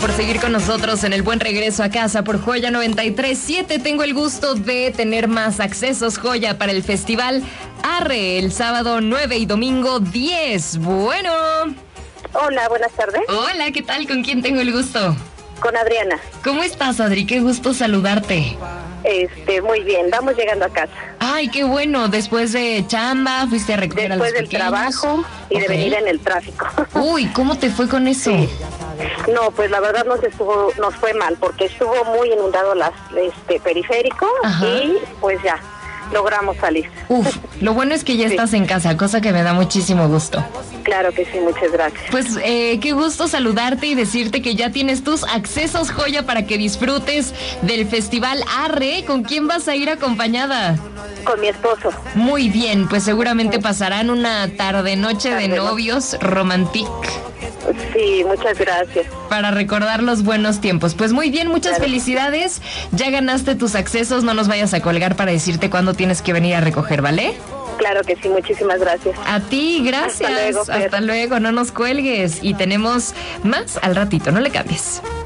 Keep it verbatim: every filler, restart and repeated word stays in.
por seguir con nosotros en el buen regreso a casa por Joya noventa y tres punto siete. Tengo el gusto de tener más accesos, Joya, para el festival Arre el sábado nueve y domingo diez. Bueno. Hola, buenas tardes. Hola, ¿qué tal? ¿Con quién tengo el gusto? Con Adriana. ¿Cómo estás, Adri? Qué gusto saludarte. Este, muy bien, vamos llegando a casa. Ay, qué bueno. Después de chamba, fuiste a recoger Después a los del pequeños. trabajo y Ok. de venir en el tráfico. Uy, ¿cómo te fue con eso? Sí. No, pues la verdad nos estuvo, nos fue mal porque estuvo muy inundado las, este, periférico. Ajá. Y pues ya logramos salir. Uf, lo bueno es que ya Sí. estás en casa, cosa que me da muchísimo gusto. Claro que sí, muchas gracias. Pues eh, qué gusto saludarte y decirte que ya tienes tus accesos, Joya, para que disfrutes del Festival Arre. ¿Con quién vas a ir acompañada? Con mi esposo. Muy bien, pues seguramente pasarán una tarde-noche de Tarde, ¿no? novios romantic Sí, muchas gracias. para recordar los buenos tiempos. Pues muy bien, muchas Claro. felicidades. Ya ganaste tus accesos, no nos vayas a colgar para decirte cuándo tienes que venir a recoger, ¿vale? Claro que sí, muchísimas gracias. A ti, gracias. Hasta luego, Fer. Hasta luego, no nos cuelgues. Y tenemos más al ratito, no le cambies.